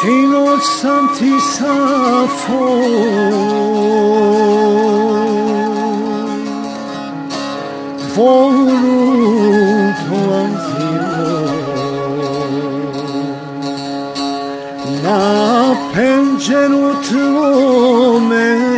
Cino santi safo voluto anzio na pengeruto me